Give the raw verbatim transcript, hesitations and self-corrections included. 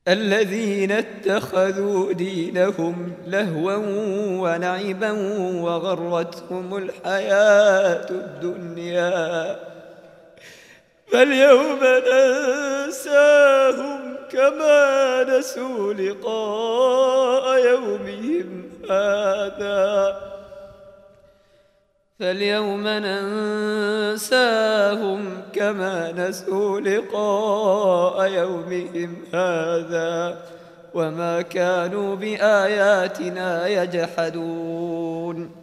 الذين اتخذوا دينهم لهوا ولعبا وغرتهم الحياة الدنيا فاليوم ننساهم كما نسوا لقاء يومهم هذا فاليوم ننساهم كما نسوا لقاء يومهم هذا وما كانوا بآياتنا يجحدون